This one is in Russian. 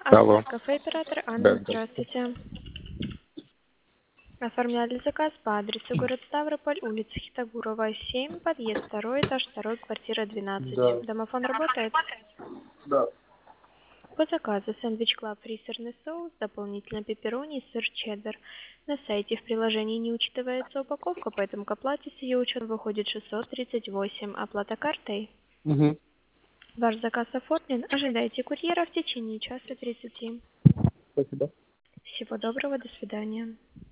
Алло. Кафе оператор Да, Анна, здравствуйте. здравствуйте. Оформляли заказ по адресу город Ставрополь, улица Хитагурова, 7, подъезд 2, этаж 2, квартира 12. Да. Домофон работает? Да. По заказу сэндвич Клаб фрисерный соус, дополнительно пепперони и сыр чеддер. На сайте в приложении не учитывается упаковка, поэтому к оплате с ее учетом выходит 638. Оплата картой. Угу. Ваш заказ оформлен. Ожидайте курьера в течение часа 30. Спасибо. Всего доброго, до свидания.